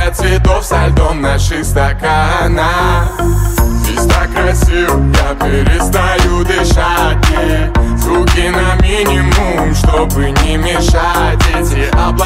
Море цветов со льдом в наших стаканах. Здесь так красиво, я перестаю дышать. И звуки на минимум, чтобы не мешать. Эти облака